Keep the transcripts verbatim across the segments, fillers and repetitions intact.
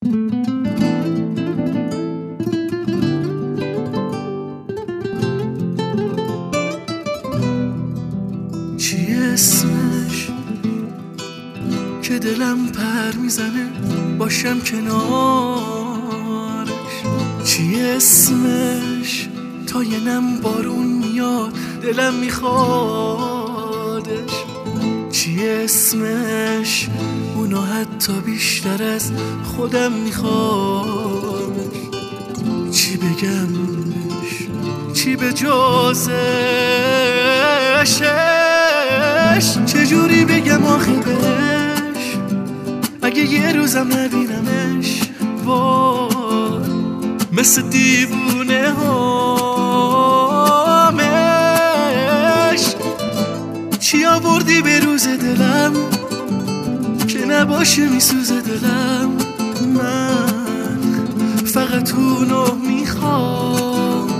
چی اسمش که دلم پر میزنه باشم کنارش؟ چی اسمش تا یه نم بارون میاد دلم میخوادش؟ چی اسمش اونو حتی بیشتر از خودم میخوامش؟ چی بگمش چی به جازش؟ چجوری بگم آخه بهش اگه یه روزم نبینمش؟ وای مثل دیوونه هامش. چی آوردی به روز دلم که نباشه میسوزه دلم؟ من فقط اونو میخوام.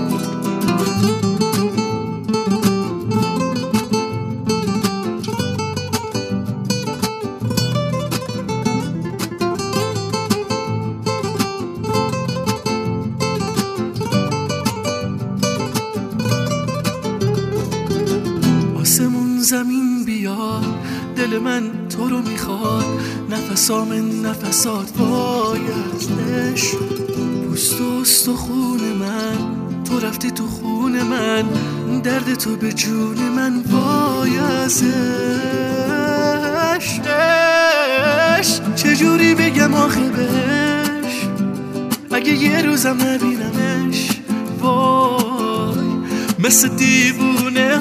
آسمون زمین بیاد دل من تو رو میخواد، نفسام نفسات وای ازش. پوست و استخون من تو رفتی تو خون من، درد تو به جون من وای ازش. چجوری بگم آخه بهش اگه یه روزم نبینمش؟ وای مثل دیوونه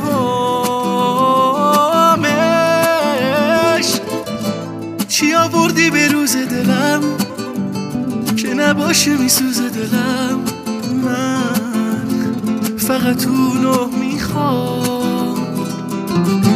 هامش. چی آوردی به روز دلم که نباشه میسوزه دلم؟ من فقط اونو میخوام.